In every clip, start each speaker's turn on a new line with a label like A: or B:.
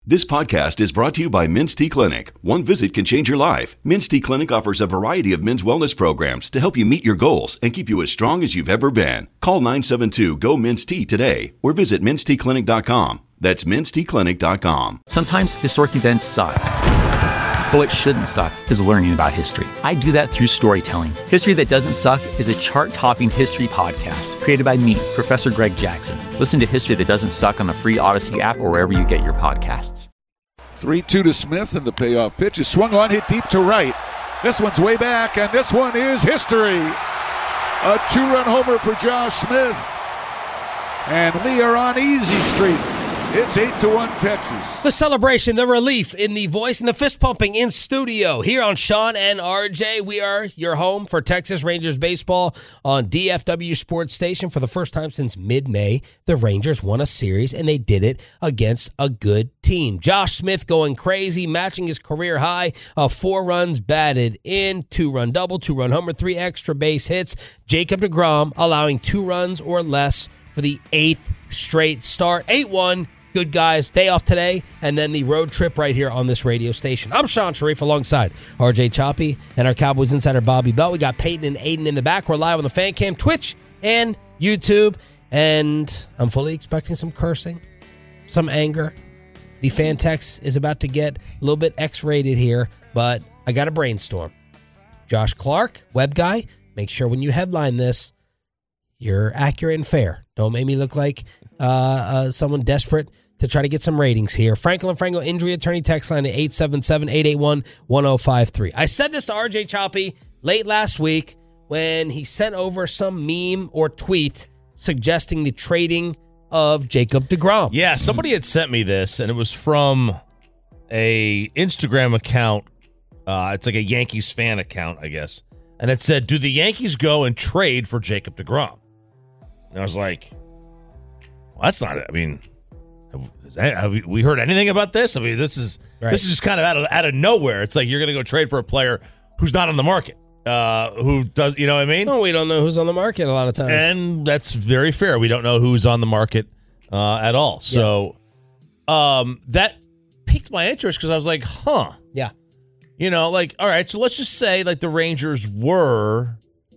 A: This podcast is brought to you by Men's T Clinic. One visit can change your life. Men's T Clinic offers a variety of men's wellness programs to help you meet your goals and keep you as strong as you've ever been. Call 972-GO-MEN'S-T today or visit menstclinic.com. That's menstclinic.com.
B: Sometimes historic events suck. But what shouldn't suck is learning about history. I do that through storytelling. History That Doesn't Suck is a chart-topping history podcast created by me, Professor Greg Jackson. Listen to History That Doesn't Suck on the free Odyssey app or wherever you get your podcasts.
C: 3-2 to Smith, and the payoff pitch is swung on, hit deep to right. This one's way back, and this one is history. A two-run homer for Josh Smith. And we are on easy street. It's 8-1 Texas.
D: The celebration, the relief in the voice, and the fist pumping in studio. Here on Sean and RJ, we are your home for Texas Rangers baseball on DFW Sports Station. For the first time since mid-May, the Rangers won a series, and they did it against a good team. Josh Smith going crazy, matching his career high of 4 runs batted in, 2-run double, 2-run homer, 3 extra base hits. Jacob deGrom allowing 2 runs or less for the 8th straight start. 8-1. Good guys, day off today, and then the road trip right here on this radio station. I'm Sean Sharif alongside RJ Choppy and our Cowboys insider Bobby Bell. We got Peyton and Aiden in the back. We're live on the Fan Cam, Twitch, and YouTube. And I'm fully expecting some cursing, some anger. The fan text is about to get a little bit X-rated here, but I got a brainstorm. Josh Clark, web guy, make sure when you headline this, you're accurate and fair. Don't make me look like someone desperate to try to get some ratings here. Franklin Franco injury attorney text line at 877-881-1053. I said this to RJ Choppy late last week when he sent over some meme or tweet suggesting the trading of Jacob deGrom.
E: Yeah, somebody had sent me this, and it was from a Instagram account. It's like a Yankees fan account, I guess. And it said, do the Yankees go and trade for Jacob deGrom? And I was like, well, that's not it. I mean, have we heard anything about this? I mean, this is just kind of out of nowhere. It's like you're going to go trade for a player who's not on the market. Who does, you know what I mean?
D: No, we don't know who's on the market a lot of times.
E: And that's very fair. We don't know who's on the market at all. So that piqued my interest because I was like, huh.
D: Yeah.
E: You know, like, all right, so let's just say like the Rangers were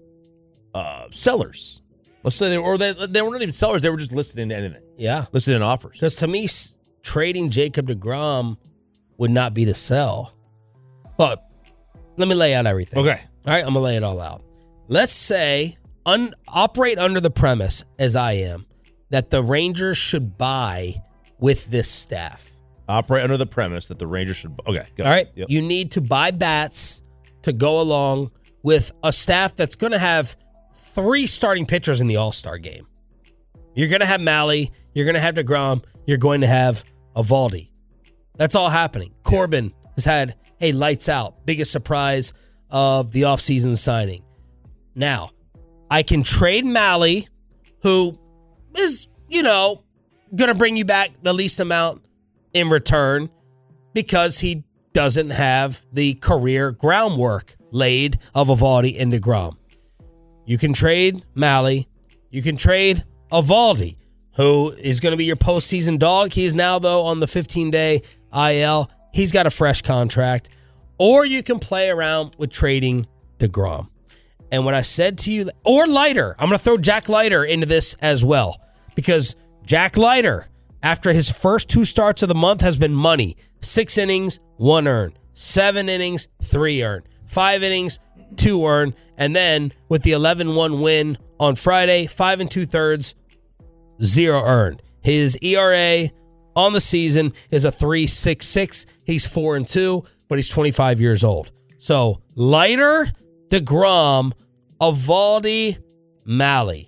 E: sellers. Let's say they were not even sellers. They were just listed into anything.
D: Yeah.
E: Listed in offers.
D: Because to me, trading Jacob deGrom would not be to sell. But let me lay out everything.
E: Okay.
D: All right, I'm going to lay it all out. Let's say, operate under the premise, as I am, that the Rangers should buy with this staff.
E: Operate under the premise that the Rangers should... Okay, go.
D: All right?
E: Yep.
D: You need to buy bats to go along with a staff that's going to have 3 starting pitchers in the All-Star game. You're going to have Mahle. You're going to have deGrom. You're going to have Eovaldi. That's all happening. Corbin has had a lights out, biggest surprise of the offseason signing. Now, I can trade Mahle, who is, going to bring you back the least amount in return because he doesn't have the career groundwork laid of Eovaldi and deGrom. You can trade Mahle. You can trade Eovaldi, who is going to be your postseason dog. He is now, though, on the 15-day IL. He's got a fresh contract. Or you can play around with trading deGrom. And what I said to you, or Leiter, I'm going to throw Jack Leiter into this as well. Because Jack Leiter, after his first 2 starts of the month, has been money. 6 innings, 1 earned. 7 innings, 3 earned. 5 innings, 2 earned. And then with the 11-1 win on Friday, 5 2/3, 0 earned. His ERA on the season is a 3.66. He's 4-2, but he's 25 years old. So Leiter, deGrom, Eovaldi, Mahle.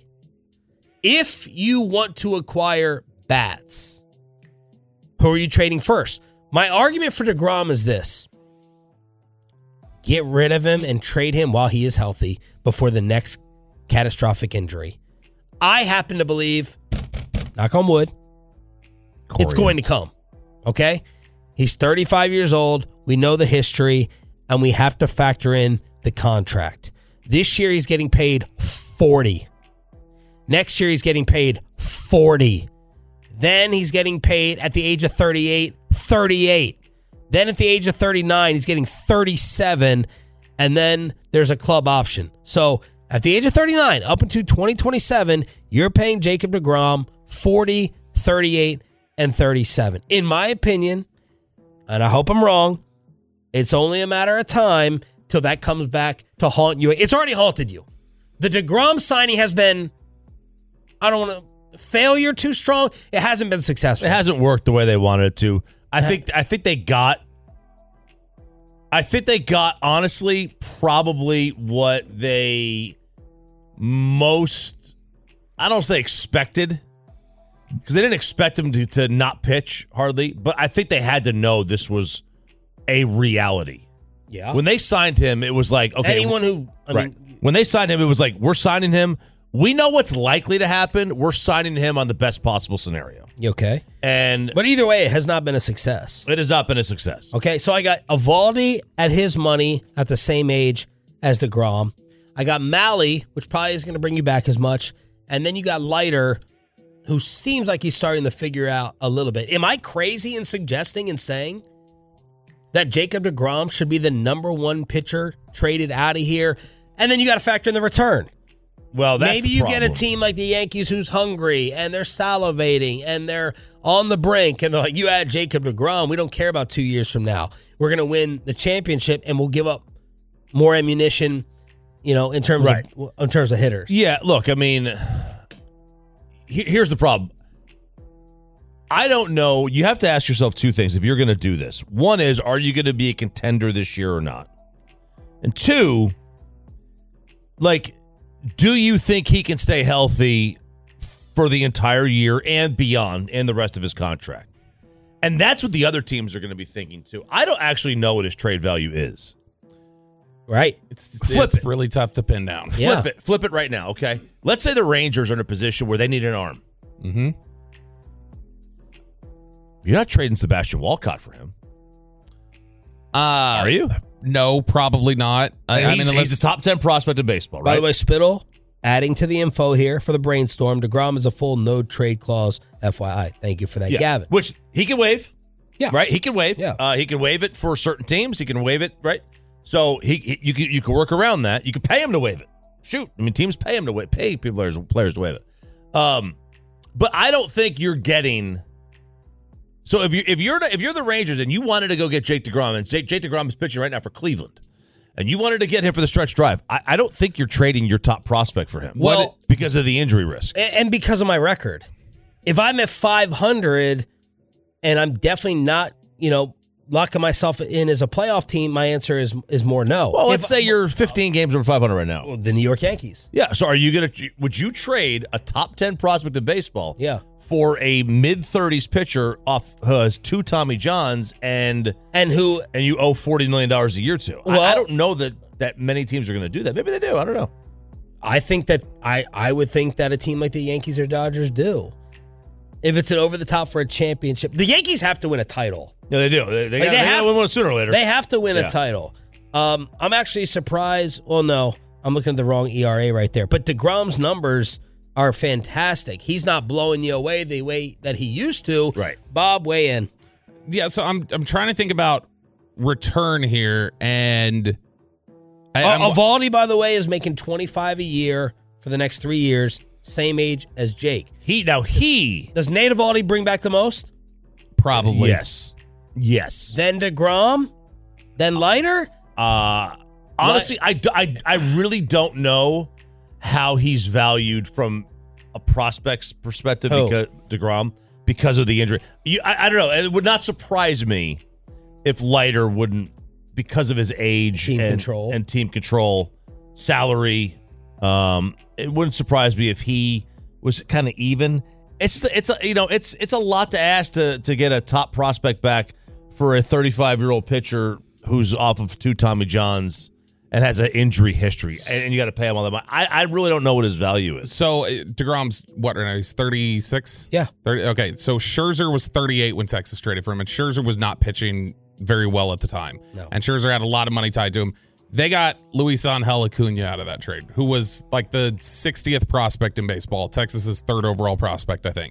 D: If you want to acquire bats, who are you trading first? My argument for deGrom is this. Get rid of him and trade him while he is healthy before the next catastrophic injury. I happen to believe, knock on wood, it's going to come. Okay? He's 35 years old. We know the history, and we have to factor in the contract. This year, he's getting paid $40. Next year, he's getting paid $40. Then he's getting paid at the age of 38. Then at the age of 39, he's getting 37. And then there's a club option. So at the age of 39, up until 2027, you're paying Jacob deGrom 40, 38, and 37. In my opinion, and I hope I'm wrong, it's only a matter of time till that comes back to haunt you. It's already haunted you. The deGrom signing has been, I don't want to, failure too strong. It hasn't been successful.
E: It hasn't worked the way they wanted it to. I think they got honestly probably what they most, I don't say expected, because they didn't expect him to not pitch hardly, but I think they had to know this was a reality.
D: Yeah.
E: When they signed him, it was like, okay.
D: Anyone who,
E: when they signed him, it was like, we're signing him. We know what's likely to happen. We're signing him on the best possible scenario.
D: You okay?
E: But
D: either way, it has not been a success.
E: It has not been a success.
D: Okay, so I got Eovaldi at his money at the same age as deGrom. I got Mahle, which probably is going to bring you back as much. And then you got Leiter, who seems like he's starting to figure out a little bit. Am I crazy in suggesting and saying that Jacob deGrom should be the number one pitcher traded out of here? And then you got to factor in the return.
E: Well, that's
D: maybe you get a team like the Yankees who's hungry and they're salivating and they're on the brink and they're like, you add Jacob deGrom, we don't care about 2 years from now. We're going to win the championship and we'll give up more ammunition, in terms of hitters.
E: Yeah, look, I mean, here's the problem. I don't know. You have to ask yourself two things if you're going to do this. One is, are you going to be a contender this year or not? And two, do you think he can stay healthy for the entire year and beyond and the rest of his contract? And that's what the other teams are going to be thinking too. I don't actually know what his trade value is.
D: Right.
F: It's really tough to pin down.
E: Flip it right now, okay? Let's say the Rangers are in a position where they need an arm.
F: Mm-hmm.
E: You're not trading Sebastian Walcott for him. Are you?
F: No, probably not.
E: He's a top 10 prospect in baseball, right?
D: By the way, Spittle, adding to the info here for the brainstorm, deGrom is a full no trade clause, FYI. Thank you for that, Gavin.
E: Which he can waive.
D: Yeah.
E: Right? He can waive.
D: Yeah.
E: He can waive it for certain teams. He can waive it, right? So you can work around that. You can pay him to waive it. Shoot. I mean, teams pay him to pay players to waive it. But I don't think you're getting. So if you're the Rangers and you wanted to go get Jake deGrom, and Jake deGrom is pitching right now for Cleveland, and you wanted to get him for the stretch drive, I don't think you're trading your top prospect for him.
D: Well,
E: because of the injury risk.
D: And because of my record. If I'm at 500 and I'm definitely not, locking myself in as a playoff team, my answer is more no.
E: Well, let's say you're 15 games over 500 right now.
D: The New York Yankees.
E: Yeah. So would you trade a top 10 prospect in baseball
D: for
E: a mid-30s pitcher off who has 2 Tommy Johns and you owe $40 million a year to? Well, I don't know that many teams are going to do that. Maybe they do. I don't know.
D: I think that I would think that a team like the Yankees or Dodgers do. If it's an over the top for a championship, the Yankees have to win a title.
E: Yeah, they do. They have to win one sooner or later.
D: They have to win a title. I'm actually surprised. Well, no, I'm looking at the wrong ERA right there. But deGrom's numbers are fantastic. He's not blowing you away the way that he used to.
E: Right.
D: Bob, weigh in.
F: Yeah, so I'm trying to think about return here, and
D: Eovaldi, by the way, is making $25 a year for the next 3 years. Same age as Jake. Does Nate Eovaldi bring back the most?
F: Probably.
E: Yes.
D: Then deGrom? Then Leiter?
E: Honestly, I really don't know how he's valued from a prospect's perspective because deGrom because of the injury. I don't know. It would not surprise me if Leiter wouldn't, because of his age and team control, salary. It wouldn't surprise me if he was kind of even. It's a lot to ask to get a top prospect back for a 35-year-old pitcher who's off of 2 Tommy Johns and has an injury history, and you got to pay him all that money. I really don't know what his value is.
F: So deGrom's what right now? He's 36.
D: Yeah,
F: 30. Okay, so Scherzer was 38 when Texas traded for him, and Scherzer was not pitching very well at the time.
D: No.
F: And Scherzer had a lot of money tied to him. They got Luis Angel Acuna out of that trade, who was like the 60th prospect in baseball, Texas's 3rd overall prospect, I think.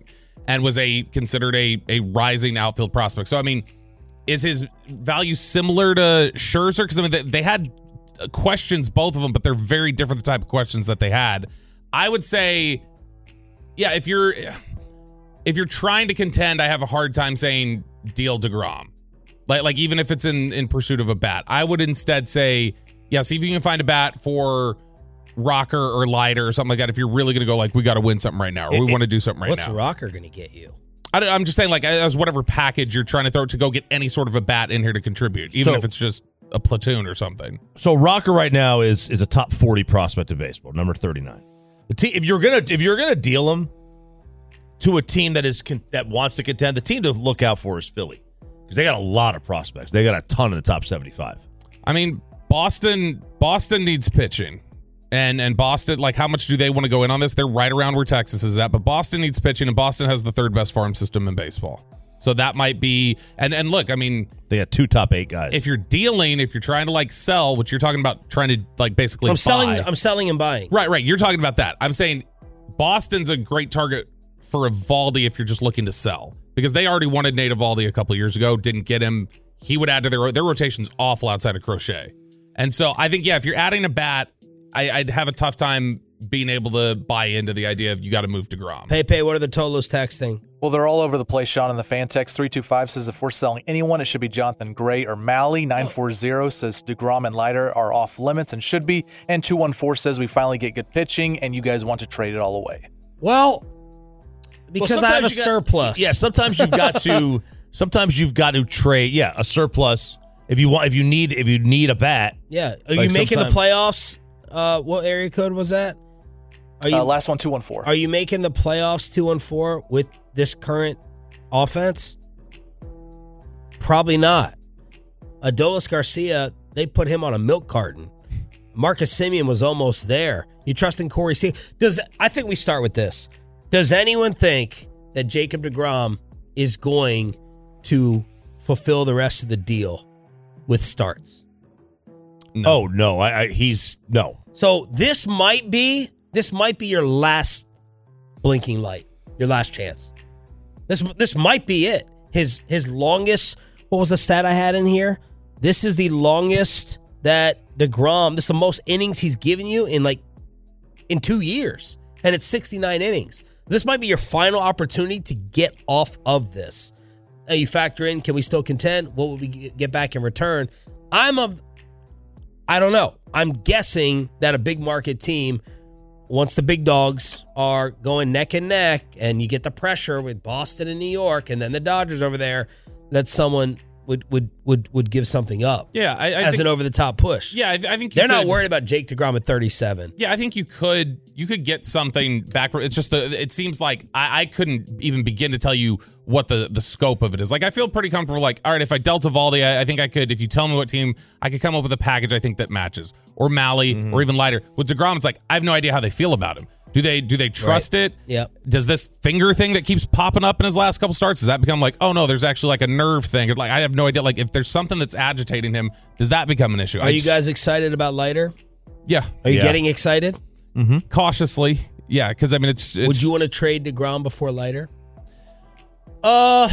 F: and was considered a rising outfield prospect. So, I mean, is his value similar to Scherzer? Because, I mean, they had questions, both of them, but they're very different, the type of questions that they had. I would say, yeah, if you're trying to contend, I have a hard time saying deal DeGrom. Like even if it's in pursuit of a bat. I would instead say, yeah, see if you can find a bat for Rocker or Leiter or something like that. If you're really going to go like, we got to win something right now, or we want to do something right now.
D: What's Rocker going to get you?
F: I'm just saying, like, as whatever package you're trying to throw to go get any sort of a bat in here to contribute, even if it's just a platoon or something.
E: So Rocker right now is a top 40 prospect of baseball, number 39. If you're gonna deal him to a team that wants to contend, the team to look out for is Philly, because they got a lot of prospects. They got a ton in the top 75.
F: I mean, Boston needs pitching. And Boston, like, how much do they want to go in on this? They're right around where Texas is at, but Boston needs pitching, and Boston has the third best farm system in baseball. So that might be, and look, I mean,
E: they got 2 top 8 guys.
F: If you're trying to like sell, which you're talking about trying to like basically
D: I'm selling and buying.
F: Right. You're talking about that. I'm saying Boston's a great target for Eovaldi if you're just looking to sell, because they already wanted Nate Eovaldi a couple of years ago, didn't get him. He would add to their rotation's awful outside of Crochet. And so I think, yeah, if you're adding a bat, I'd have a tough time being able to buy into the idea of you got to move DeGrom.
D: Pepe, what are the Tolos texting?
G: Well, they're all over the place, Sean. In the fan text, 325 says if we're selling anyone, it should be Jonathan Gray or Malley. 940 says DeGrom and Leiter are off limits and should be. And 214 says we finally get good pitching and you guys want to trade it all away.
D: Well, because I have a surplus.
E: Yeah, sometimes you've got to trade. Yeah, a surplus. If you need a bat.
D: Yeah. Are you making the playoffs? What area code was that?
G: Last one, 214.
D: Are you making the playoffs 2-4 with this current offense? Probably not. Adolis Garcia, they put him on a milk carton. Marcus Semien was almost there. You trust in Corey Seager? I think we start with this. Does anyone think that Jacob DeGrom is going to fulfill the rest of the deal with starts?
E: No. Oh, no. He's no.
D: So this might be your last blinking light, your last chance. This might be it. His longest, what was the stat I had in here? This is the longest that DeGrom, this is the most innings he's given you in 2 years. And it's 69 innings. This might be your final opportunity to get off of this. Now you factor in, can we still contend? What would we get back in return? I don't know. I'm guessing that a big market team, once the big dogs are going neck and neck and you get the pressure with Boston and New York and then the Dodgers over there, that someone would give something up.
F: Yeah, I
D: as
F: think,
D: an over-the-top push.
F: Yeah, I think
D: they're not worried about Jake DeGrom at 37.
F: Yeah, I think you could get something back for it's just it seems like I couldn't even begin to tell you what the scope of it is. Like, I feel pretty comfortable, like, all right, if I dealt Eovaldi, I think I could, if you tell me what team, I could come up with a package I think that matches. Or Malley, or even Leiter. With DeGrom, it's like, I have no idea how they feel about him. Do they trust it?
D: Yep.
F: Does this finger thing that keeps popping up in his last couple starts, does that become like, oh no, there's actually like a nerve thing? Like, I have no idea. Like, if there's something that's agitating him, does that become an issue?
D: Are you guys excited about Leiter?
F: Yeah.
D: Are you getting excited?
F: Mm-hmm. Cautiously. Yeah, because I mean, it's.
D: Would you want to trade DeGrom before Leiter?
E: I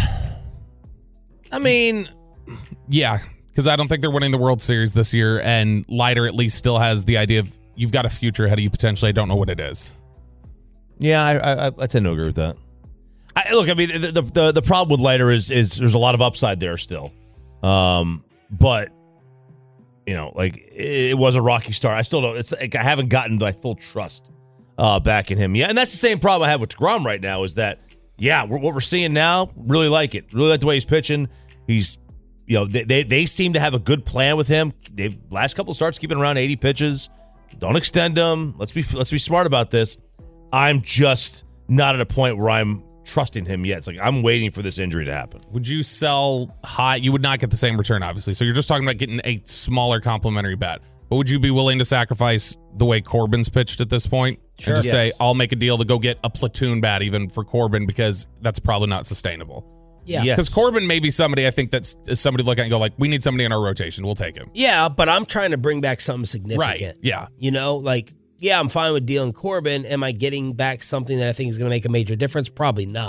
E: mean,
F: yeah, because I don't think they're winning the World Series this year, and Leiter at least still has the idea of you've got a future ahead of you potentially. I don't know what it is.
E: Yeah, I tend to agree with that. Look, I mean, the problem with Leiter is there's a lot of upside there still, but you know, like, it was a rocky start. I still don't. It's like I haven't gotten my full trust back in him yet, and that's the same problem I have with DeGrom right now. Is that what we're seeing now? Really like it. Really like the way he's pitching. He's, you know, they seem to have a good plan with him. They've last couple of starts keeping around 80 pitches. Don't extend them. Let's be smart about this. I'm just not at a point where I'm trusting him yet. It's like I'm waiting for this injury to happen.
F: Would you sell high? You would not get the same return, obviously. So you're just talking about getting a smaller complimentary bat. But would you be willing to sacrifice the way Corbin's pitched at this point?
D: Sure.
F: And just say, I'll make a deal to go get a platoon bat even for Corbin, because that's probably not sustainable.
D: Yeah.
F: Because Corbin may be somebody I think that's somebody looking at and go like, we need somebody in our rotation. We'll take him.
D: Yeah, but I'm trying to bring back something significant.
F: Right. Yeah.
D: You know, like, yeah, I'm fine with dealing Corbin. Am I getting back something that I think is going to make a major difference? Probably not.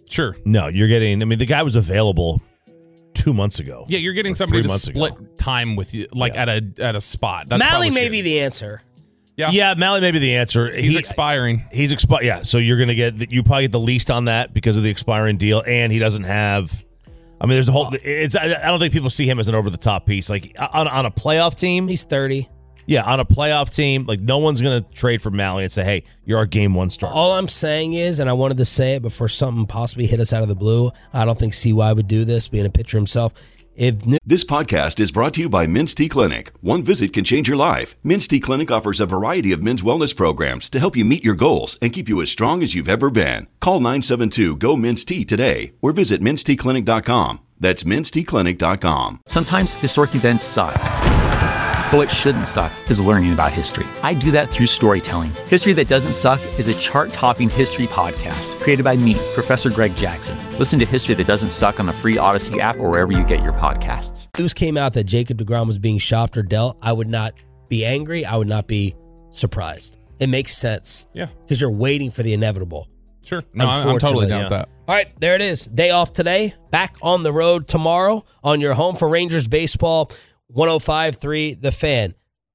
F: Sure.
E: No, you're getting. I mean, the guy was available 2 months ago.
F: Yeah, you're getting somebody to split time with you, like at a spot. That's
D: Mally may be the answer.
E: Yeah, Mally may be the answer.
F: He's expiring.
E: He's expired. Yeah, so you're going to get you probably get the least on that because of the expiring deal, and he doesn't have. I mean, there's a whole. I don't think people see him as an over the top piece. Like on a playoff team,
D: he's 30.
E: Yeah, on a playoff team, like no one's going to trade for Mally and say, "Hey, you're our game one starter."
D: All I'm saying is, and I wanted to say it before something possibly hit us out of the blue. I don't think CY would do this, being a pitcher himself.
A: This podcast is brought to you by Minstead Clinic. One visit can change your life. Minstead Clinic offers a variety of men's wellness programs to help you meet your goals and keep you as strong as you've ever been. Call 972-GO-MINSTEA today or visit minsteadclinic.com. That's minsteadclinic.com.
B: Sometimes historic events suck. But what shouldn't suck is learning about history. I do that through storytelling. History That Doesn't Suck is a chart-topping history podcast created by me, Professor Greg Jackson. Listen to History That Doesn't Suck on the free Odyssey app or wherever you get your podcasts.
D: News came out that Jacob deGrom was being shopped or dealt. I would not be angry. I would not be surprised. It makes sense.
F: Yeah.
D: Because you're waiting for the inevitable.
F: Sure. No, I'm totally down with that.
D: All right, there it is. Day off today. Back on the road tomorrow on your home for Rangers baseball. 105.3 The Fan.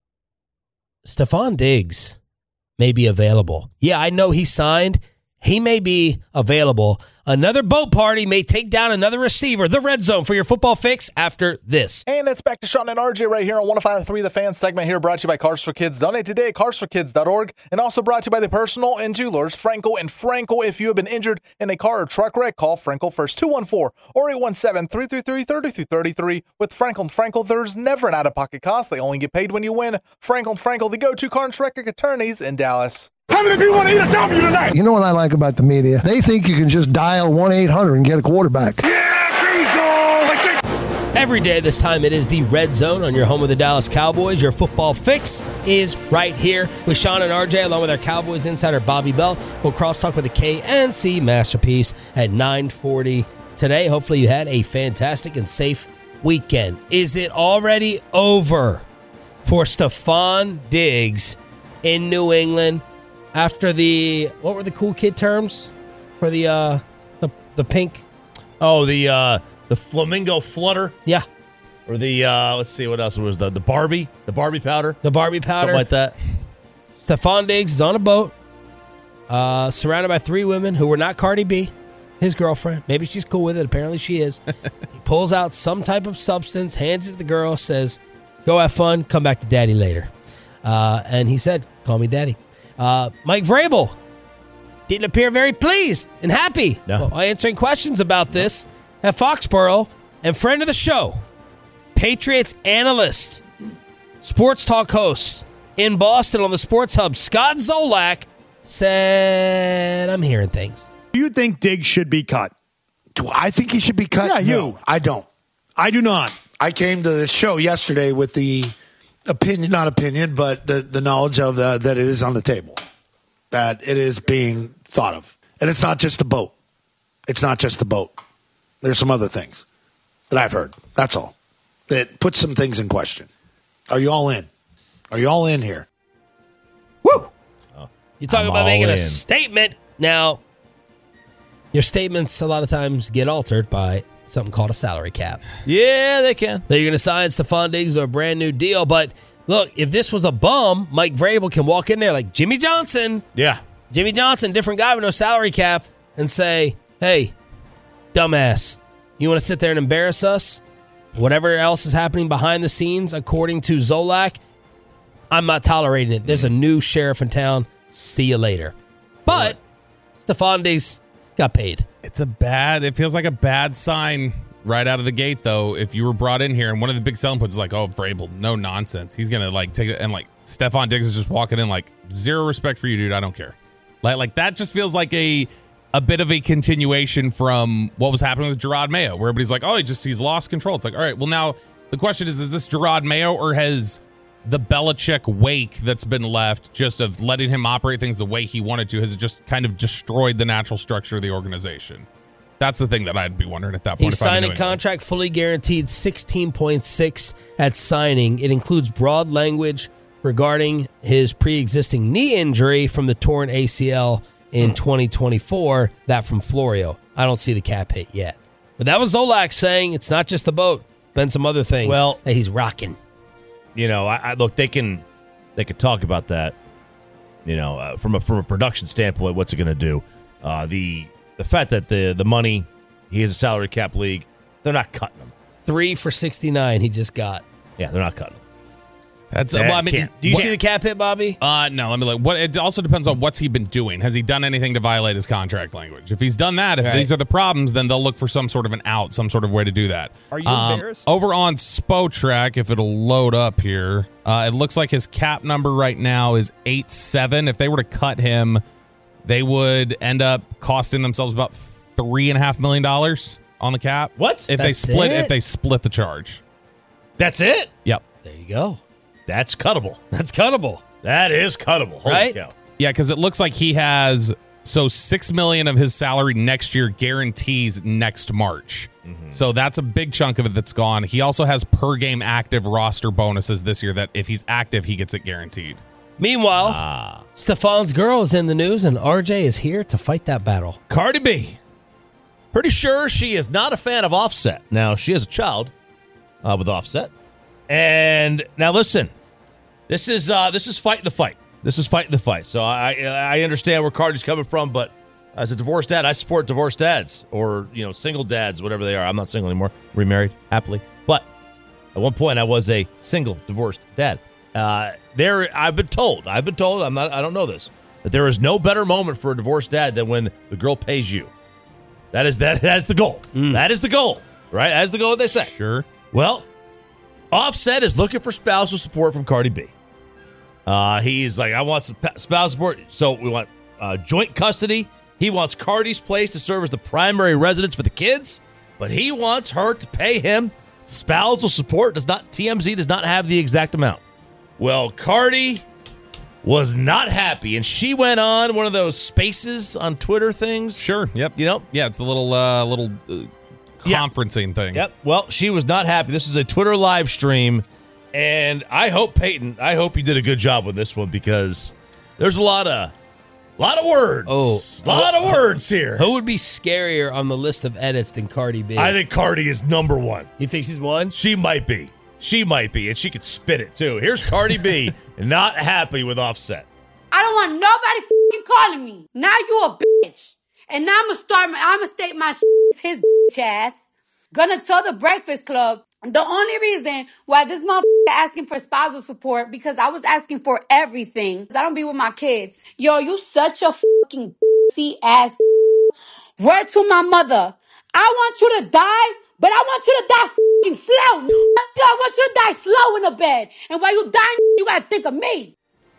D: Stephon Diggs may be available. Yeah, I know he signed. He may be available. Another boat party may take down another receiver. The Red Zone for your football fix after this.
G: And it's back to Sean and RJ right here on 105.3 The Fan segment here, brought to you by Cars for Kids. Donate today at carsforkids.org. And also brought to you by the personal and jewelers, Frankel and Frankel. If you have been injured in a car or truck wreck, call Frankel first, 214 or 817-333-3333. With Frankel and Frankel, there's never an out-of-pocket cost. They only get paid when you win. Frankel and Frankel, the go-to car and truck attorneys in Dallas.
H: How many people want to eat a W tonight? You know what I like about the media? They think you can just dial 1-800 and get a quarterback.
D: Yeah, every day this time it is the Red Zone on your home of the Dallas Cowboys. Your football fix is right here with Sean and RJ along with our Cowboys insider Bobby Bell. We'll crosstalk with the KNC Masterpiece at 9:40 today. Hopefully you had a fantastic and safe weekend. Is it already over for Stephon Diggs in New England? After what were the cool kid terms for the pink?
E: Oh, the flamingo flutter.
D: Yeah.
E: Or the let's see what else it was the Barbie powder.
D: The Barbie powder.
E: Something like that.
D: Stephon Diggs is on a boat, surrounded by 3 women who were not Cardi B, his girlfriend. Maybe she's cool with it. Apparently she is. He pulls out some type of substance, hands it to the girl, says, "Go have fun. Come back to daddy later." And he said, "Call me daddy." Mike Vrabel didn't appear very pleased and happy while answering questions about this at Foxborough. And friend of the show, Patriots analyst, sports talk host in Boston on the Sports Hub, Scott Zolak, said, "I'm hearing things."
I: Do you think Diggs should be cut?
H: Do I think he should be cut?
I: Yeah, you.
H: No, I don't.
I: I do not.
H: I came to this show yesterday with the the knowledge of that it is on the table, that it is being thought of. And it's not just the boat. It's not just the boat. There's some other things that I've heard. That's all. That puts some things in question. Are you all in? Are you all in here?
D: Woo! You talk about making a statement. Now, your statements a lot of times get altered by something called a salary cap.
E: Yeah, they can.
D: They're going to sign Stephon Diggs to a brand new deal. But look, if this was a bum, Mike Vrabel can walk in there like Jimmy Johnson.
E: Yeah.
D: Jimmy Johnson, different guy with no salary cap, and say, "Hey, dumbass, you want to sit there and embarrass us? Whatever else is happening behind the scenes, according to Zolak, I'm not tolerating it. There's a new sheriff in town. See you later." But Stephon Diggs got paid.
F: It feels like a bad sign right out of the gate, though. If you were brought in here and one of the big selling points is like, "Oh, Vrabel, no nonsense. He's going to take it." And Stephon Diggs is just walking in like, "Zero respect for you, dude. I don't care." Like that just feels like a bit of a continuation from what was happening with Gerard Mayo, where everybody's like, "Oh, he's lost control." It's like, all right, well, now the question is this Gerard Mayo, or has the Belichick wake that's been left just of letting him operate things the way he wanted to, has it just kind of destroyed the natural structure of the organization? That's the thing that I'd be wondering at that point.
D: He signed a contract fully guaranteed $16.6 at signing. It includes broad language regarding his pre-existing knee injury from the torn ACL in 2024, that from Florio. I don't see the cap hit yet. But that was Zolak saying it's not just the boat. Been some other things that he's rocking.
E: You know, I look, they could talk about that. You know, from a production standpoint, what's it going to do? The fact that the money, he is a salary cap league, they're not cutting him.
D: 3 for $69 he just got.
E: Yeah, they're not cutting him.
F: That's.
D: Do you see the cap hit, Bobby?
F: No. Let me look. What? It also depends on what's he been doing. Has he done anything to violate his contract language? If he's done that, if these are the problems, then they'll look for some sort of an out, some sort of way to do that.
I: Are you embarrassed?
F: Over on Spotrac, if it'll load up here, it looks like his cap number right now is 8.7. If they were to cut him, they would end up costing themselves about $3.5 million on the cap.
E: What?
F: If they split the charge?
E: That's it?
F: Yep.
D: There you go.
E: That's cuttable.
D: That's cuttable.
E: That is cuttable. Holy
D: Right?
E: cow.
F: Yeah, because it looks like he has $6 million of his salary next year guarantees next March. Mm-hmm. So that's a big chunk of it that's gone. He also has per game active roster bonuses this year that if he's active, he gets it guaranteed.
D: Meanwhile, Stefan's girl is in the news, and RJ is here to fight that battle.
E: Cardi B. Pretty sure she is not a fan of Offset. Now, she has a child with Offset. And now listen, this is fighting the fight. This is fighting the fight. So I understand where Cardi's coming from, but as a divorced dad, I support divorced dads or, you know, single dads, whatever they are. I'm not single anymore. Remarried happily. But at one point I was a single divorced dad. I've been told, I don't know this, that there is no better moment for a divorced dad than when the girl pays you. That's the goal. That is the goal, right? That's the goal, they say.
F: Sure.
E: Well, Offset is looking for spousal support from Cardi B. He's like, I want some spousal support. So we want joint custody. He wants Cardi's place to serve as the primary residence for the kids, but he wants her to pay him spousal support. TMZ does not have the exact amount. Well, Cardi was not happy, and she went on one of those spaces on Twitter things.
F: Sure. Yep.
E: You know?
F: Yeah, it's a little conferencing thing.
E: Yep. Well, she was not happy. This is a Twitter live stream, and I hope, Peyton, you did a good job with this one because there's a lot of words. A lot of words here.
D: Who would be scarier on the list of edits than Cardi B?
E: I think Cardi is number one.
D: You think she's one?
E: She might be, and she could spit it too. Here's Cardi B, not happy with Offset.
J: I don't want nobody f***ing calling me. Now you a bitch. And now I'ma state my shit, his bitch ass. Gonna tell the Breakfast Club the only reason why this motherfucker asking for spousal support because I was asking for everything. I don't be with my kids. Yo, you such a fucking ass. Word to my mother. I want you to die, but I want you to die fucking slow. I want you to die slow in the bed. And while you dying, you gotta think of me.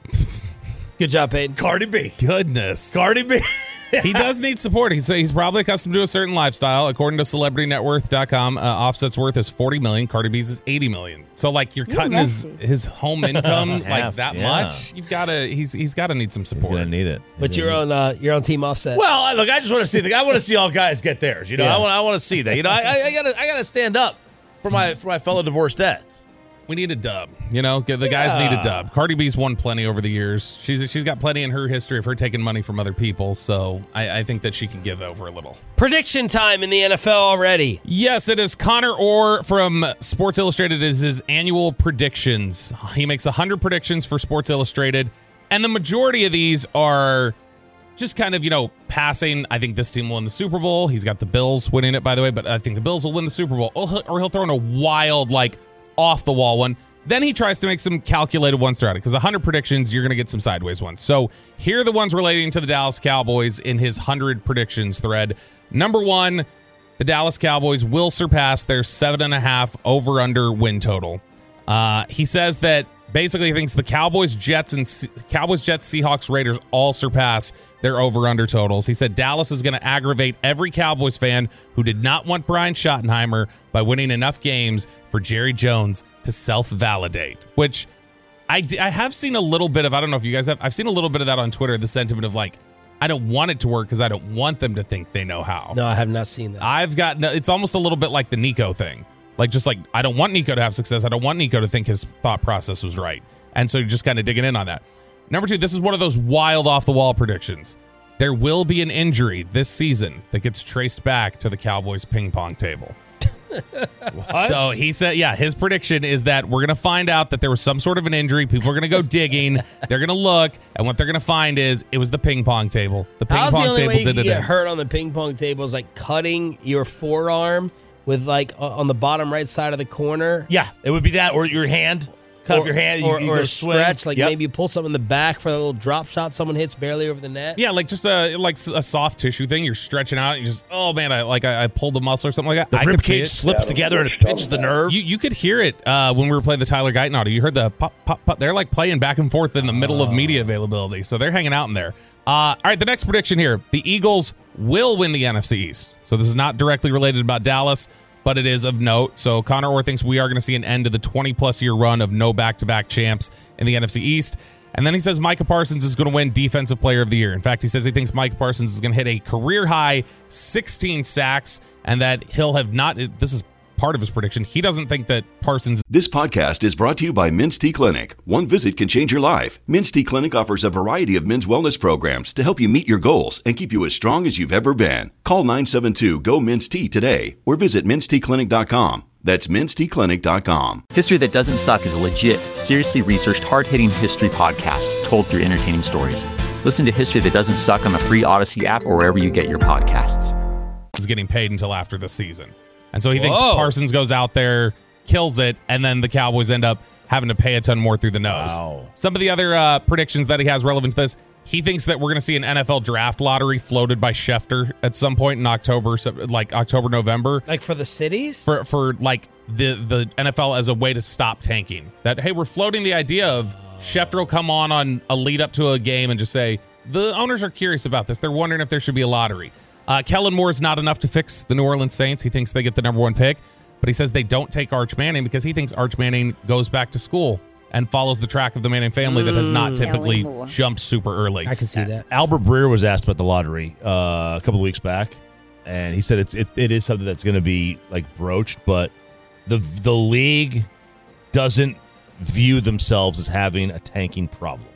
D: Good job, Peyton.
E: Cardi B.
F: Goodness.
E: Cardi B.
F: He does need support. He's probably accustomed to a certain lifestyle. According to CelebrityNetWorth.com, Offset's worth is $40 million. Cardi B's is $80 million. So, like, you're cutting his home income like that much. You've got to. He's got to need some support.
E: He's gonna need it.
D: But you're on Team Offset.
E: Well, look, I just want to see. I want to see all guys get theirs. You know, I want to see that. You know, I gotta stand up for my fellow divorced dads.
F: We need a dub. You know, the guys need a dub. Cardi B's won plenty over the years. She's got plenty in her history of her taking money from other people. So I think that she can give over a little.
D: Prediction time in the NFL already.
F: Yes, it is. Connor Orr from Sports Illustrated is his annual predictions. He makes 100 predictions for Sports Illustrated, and the majority of these are just kind of, you know, passing. I think this team will win the Super Bowl. He's got the Bills winning it, by the way, but I think the Bills will win the Super Bowl. Or he'll throw in a wild, like, off-the-wall one. Then he tries to make some calculated ones throughout it, because 100 predictions, you're going to get some sideways ones. So here are the ones relating to the Dallas Cowboys in his 100 predictions thread. Number 1, the Dallas Cowboys will surpass their 7.5 over-under win total. He says that basically he thinks the Cowboys, Jets, Seahawks, Raiders all surpass their over-under totals. He said Dallas is going to aggravate every Cowboys fan who did not want Brian Schottenheimer by winning enough games for Jerry Jones to self-validate, which I have seen a little bit of. I don't know if you guys have. I've seen a little bit of that on Twitter, the sentiment of like, I don't want it to work because I don't want them to think they know how.
D: No, I have not seen that.
F: It's almost a little bit like the Nico thing. Like, just like, I don't want Nico to have success. I don't want Nico to think his thought process was right. And so you're just kind of digging in on that. Number 2, this is one of those wild off-the-wall predictions. there will be an injury this season that gets traced back to the Cowboys ping pong table. So he said, his prediction is that we're going to find out that there was some sort of an injury. People are going to go digging. They're going to look, and what they're going to find is it was the ping pong table. The ping pong table did it.
D: Get hurt on the ping pong table is like cutting your forearm with like on the bottom right side of the corner.
E: Yeah, it would be that, or your hand. Cut off your hand, you
D: or
E: go
D: stretch, like maybe you pull something in the back for that little drop shot someone hits barely over the net.
F: Yeah, like just a soft tissue thing. You're stretching out. And you just, oh man, I pulled a muscle or something like that.
E: The rib cage slips together and it pinches the nerve.
F: You could hear it when we were playing the Tyler Guyton audio. You heard the pop, pop, pop. They're like playing back and forth in the middle of media availability. So they're hanging out in there. All right, the next prediction here. The Eagles will win the NFC East. So this is not directly related about Dallas, but it is of note. So Connor Orr thinks we are going to see an end to the 20-plus year run of no back-to-back champs in the NFC East. And then he says Micah Parsons is going to win Defensive Player of the Year. In fact, he says he thinks Micah Parsons is going to hit a career-high 16 sacks and that he'll have not – this is part of his prediction. He doesn't think that Parsons...
A: This podcast is brought to you by Men's T Clinic. One visit can change your life. Men's T Clinic offers a variety of men's wellness programs to help you meet your goals and keep you as strong as you've ever been. Call 972-GO-MEN'S-T today or visit menstclinic.com. That's menstclinic.com.
B: History That Doesn't Suck is a legit, seriously researched, hard-hitting history podcast told through entertaining stories. Listen to History That Doesn't Suck on the free Odyssey app or wherever you get your podcasts.
F: ...is getting paid until after the season. And so he thinks Parsons goes out there, kills it, and then the Cowboys end up having to pay a ton more through the nose.
E: Wow.
F: Some of the other predictions that he has relevant to this, he thinks that we're going to see an NFL draft lottery floated by Schefter at some point in October, November.
D: Like for the cities?
F: For like the NFL as a way to stop tanking. That, hey, we're floating the idea of Schefter will come on a lead up to a game and just say, the owners are curious about this. They're wondering if there should be a lottery. Kellen Moore is not enough to fix the New Orleans Saints. He thinks they get the number one pick, but he says they don't take Arch Manning because he thinks Arch Manning goes back to school and follows the track of the Manning family that has not typically jumped super early.
D: I can see that.
E: Albert Breer was asked about the lottery a couple of weeks back, and he said it is something that's going to be like broached, but the league doesn't view themselves as having a tanking problem.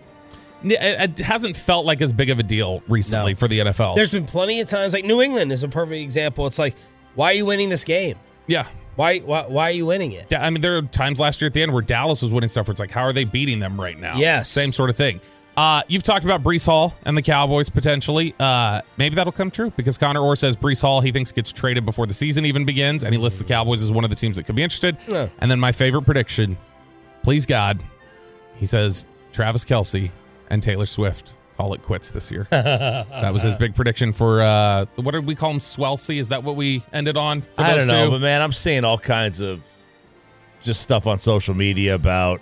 F: It hasn't felt like as big of a deal recently for the NFL.
D: There's been plenty of times, like New England is a perfect example. It's like, why are you winning this game?
F: Yeah.
D: Why are you winning it?
F: I mean, there are times last year at the end where Dallas was winning stuff where it's like, how are they beating them right now?
D: Yes.
F: Same sort of thing. You've talked about Breece Hall and the Cowboys potentially. Maybe that'll come true because Connor Orr says Breece Hall he thinks gets traded before the season even begins, and he lists the Cowboys as one of the teams that could be interested.
D: Yeah.
F: And then my favorite prediction, please God, he says Travis Kelce and Taylor Swift call it quits this year. That was his big prediction for, what did we call him, Swelsey? Is that what we ended on for
E: I
F: those
E: don't know,
F: two?
E: but man, I'm seeing all kinds of just stuff on social media about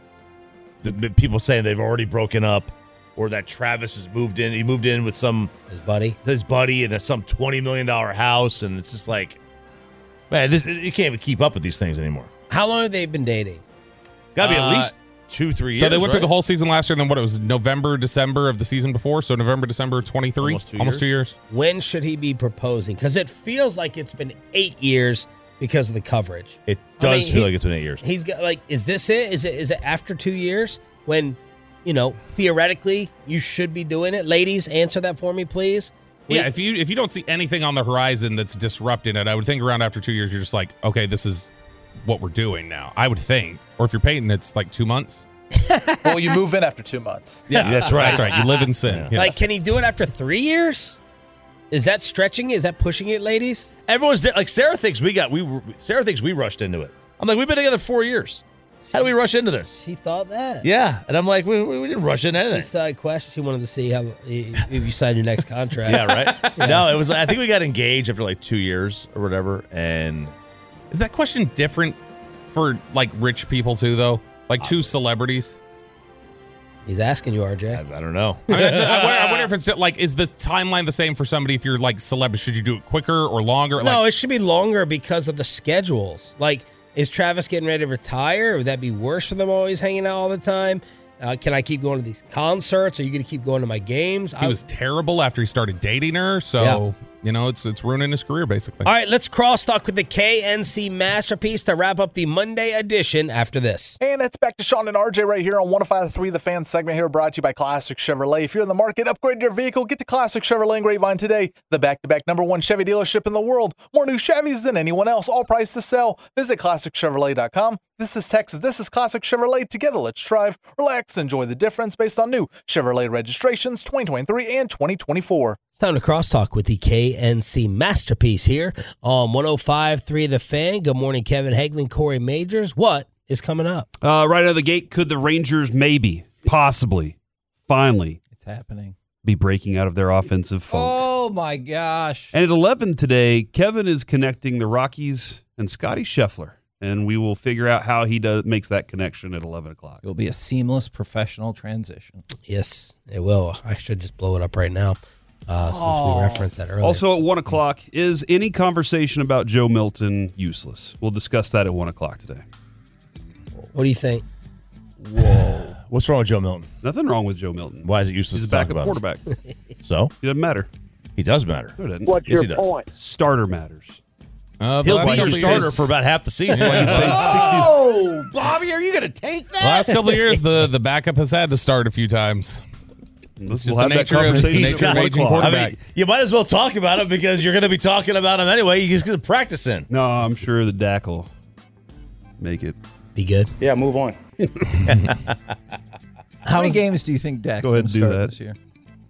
E: the people saying they've already broken up or that Travis has moved in. He moved in with his buddy in some $20 million house, and it's just like, man, you can't even keep up with these things anymore.
D: How long have they been dating?
E: Got to be at least 2-3 years.
F: So they went through the whole season last year, and then it was November, December of the season before. So November, December 23, almost 2 years.
D: When should he be proposing? Because it feels like it's been 8 years because of the coverage.
E: It does feel like it's been 8 years.
D: He's got is this it? Is it after 2 years when, theoretically you should be doing it? Ladies, answer that for me, please.
F: Yeah, if you don't see anything on the horizon that's disrupting it, I would think around after 2 years you're just like, okay, this is what we're doing now. I would think. Or if you're Peyton, it's like 2 months.
G: Well, you move in after 2 months.
F: Yeah, that's right. That's right. You live in sin.
E: Yeah.
F: Yes.
D: Like, can he do it after 3 years? Is that stretching? Is that pushing it, ladies?
E: Everyone's like Sarah thinks we rushed into it. I'm like, we've been together 4 years. How did we rush into this?
D: She thought that.
E: Yeah, and I'm like, we didn't rush into anything.
D: She started questioning. She wanted to see how if you signed your next contract.
E: Yeah, right. Yeah. No, it was. I think we got engaged after like 2 years or whatever. And
F: is that question different for like rich people too, though? Like two celebrities?
D: He's asking you, RJ.
E: I don't know.
F: I wonder if it's like, is the timeline the same for somebody if you're like celeb? Should you do it quicker or longer?
D: No, it should be longer because of the schedules. Like, is Travis getting ready to retire? Would that be worse for them always hanging out all the time? Can I keep going to these concerts? Are you going to keep going to my games?
F: He was terrible after he started dating her, so it's ruining his career basically.
D: All right, let's crosstalk with the KNC Masterpiece to wrap up the Monday edition after this.
G: And it's back to Sean and RJ right here on 105.3 The Fan segment here, brought to you by Classic Chevrolet. If you're in the market, upgrade your vehicle, get to Classic Chevrolet in Grapevine today. The back-to-back #1 Chevy dealership in the world. More new Chevys than anyone else, all priced to sell. Visit ClassicChevrolet.com. This is Texas. This is Classic Chevrolet. Together, let's drive, relax, enjoy the difference based on new Chevrolet registrations 2023 and 2024.
D: It's time to crosstalk with the KNC Masterpiece here on 105.3 The Fan. Good morning, Kevin Hagelin, Corey Majors. What is coming up?
K: Right out of the gate, could the Rangers maybe, possibly, finally
L: It's happening.
K: be breaking out of their offensive funk?
L: Oh, my gosh.
K: And at 11 today, Kevin is connecting the Rockies and Scotty Scheffler. And we will figure out how he makes that connection at 11 o'clock.
L: It will be a seamless professional transition.
D: Yes, it will. I should just blow it up right now since we referenced that earlier.
K: Also at 1 o'clock, is any conversation about Joe Milton useless? We'll discuss that at 1 o'clock today.
D: What do you think?
E: Whoa. What's wrong with Joe Milton?
K: Nothing wrong with Joe Milton.
E: Why is it useless
K: He's a
E: to talk
K: backup
E: about
K: quarterback.
E: So?
K: He doesn't matter.
E: He does matter.
K: No, it doesn't.
M: What's
E: Yes,
M: your
E: he does.
M: point?
K: Starter matters.
E: He'll be your starter for about half the season.
L: Oh, Bobby, are you going to take that?
F: Last couple of years, the backup has had to start a few times.
K: It's
F: just the nature of aging quarterback.
E: You might as well talk about it because you're going to be talking about him anyway. You just get to practice in.
K: No, I'm sure the Dak will make it.
D: Be good.
M: Yeah, move on.
L: How many games do you think Dak's
K: Go ahead
L: going
K: and
L: to
K: do
L: start
K: that.
L: this year?